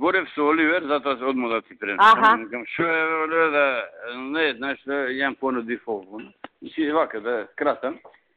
зборев со Оливер, затоа се одмо да ти пренесам. Аха. Викам, шо е, Оливер, да, не, знаеш, јам понуди фолк. И си вака, да кратам.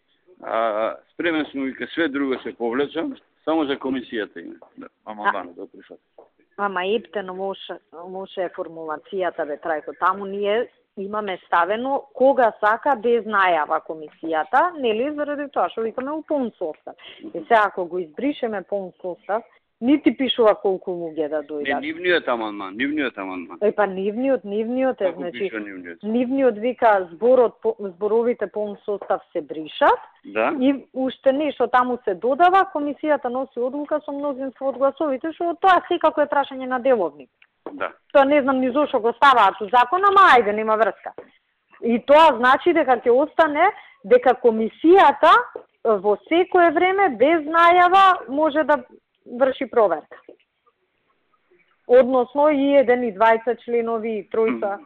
Спремен сум, вика, све друго се повлечам, само за комисијата име. Да, амандман, да прифатам. Ама ептено може е формулацијата, бе, Трајко. Таму ние имаме ставено кога сака без најава комисијата, нели, заради тоа што викаме у полн состав. И сега ако го избришеме полн состав, нити пишува колку луѓе да дојдат. Не, нивниот амандман. Па нивниот е, значи, нивниот? Нивниот вика зборовите полн состав се бришат, Да. и уште нешто таму се додава, комисијата носи одлука со мнозинство од гласовите, што тоа секако е прашање на деловник. Да. Тоа не знам ни зошто го ставаат у закон, ама ајде, нема врска. И тоа значи дека ќе остане дека комисијата во секое време без најава може да врши проверка. Односно и 1 и 20 членови и тројца.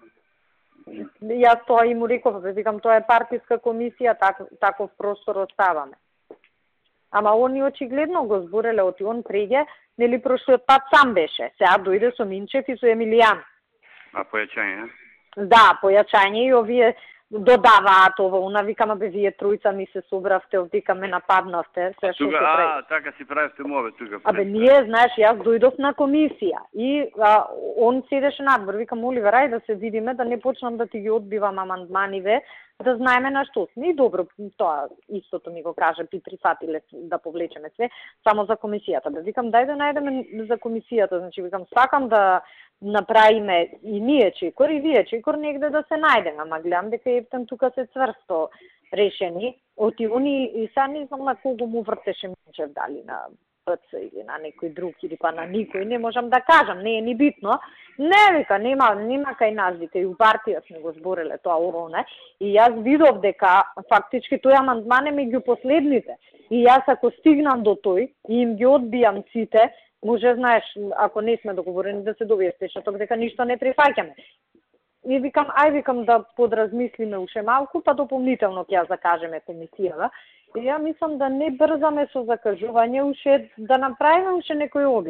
Јас тоа и му реков, викам, тоа е партиска комисија, таков простор оставаме. Ама они очигледно го збореле, оти он преѓе, нели прошлиот пат сам беше. Сега дојде со Минчев и со Емилијан. А појачање, Да, појачање и овие додаваат ова, она викам, бе, вие тројца ми се собравте, овдека ме нападнавте, се што се прави. така си правите мове тука. Абе, ние, знаеш, јас дојдов на комисија и он седеше надвор, викам, Оливер, ај да се видиме, да не почнам да ти ги одбивам амандманиве, да знаеме на што сме. И добро, тоа истото ми го каже, прифатиле да повлечеме све, само за комисијата. Бе, викам, дај да најдеме за комисијата, значи, викам, сакам да направиме и ние Чекор, и вие Чекор, негде да се најдеме, ама гледам дека ептен тука се цврсто решени. Оти они, и сега не знам на кого му вртеше Минчев, дали на ПЦ или на некој друг, или па на никој, не можам да кажам, не е ни битно. Не, вика, нема кај нас, вика, и у партија сме го збореле тоа оно, и јас видов дека фактички тој амандман е меѓу последните. И јас ако стигнам до тој и им ги одбијам сите, може, знаеш, ако не сме договорени да се добие стечнаток, дека ништо не прифаќаме. И викам, викам да подразмислиме уште малку, па дополнително ќе ја закажеме комисијава. И ја мислам да не брзаме со закажување, уште да направиме уште некој обид.